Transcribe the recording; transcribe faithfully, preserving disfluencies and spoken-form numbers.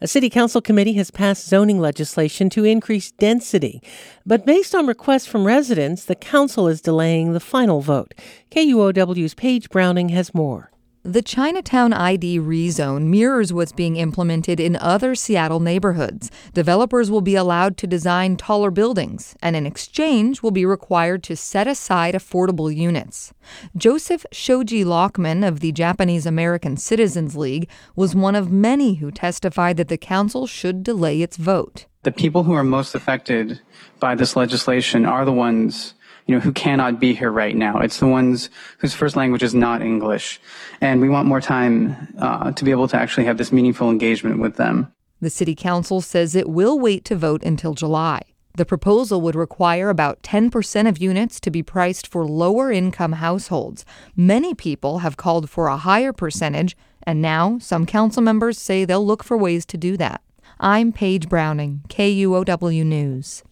A city council committee has passed zoning legislation to increase density. But based on requests from residents, the council is delaying the final vote. K U O W's Paige Browning has more. The Chinatown I D rezone mirrors what's being implemented in other Seattle neighborhoods. Developers will be allowed to design taller buildings, and in exchange will be required to set aside affordable units. Joseph Shoji Lockman of the Japanese American Citizens League was one of many who testified that the council should delay its vote. The people who are most affected by this legislation are the ones you know, who cannot be here right now. It's the ones whose first language is not English. And we want more time uh, to be able to actually have this meaningful engagement with them. The city council says it will wait to vote until July. The proposal would require about ten percent of units to be priced for lower-income households. Many people have called for a higher percentage, and now some council members say they'll look for ways to do that. I'm Paige Browning, K U O W News.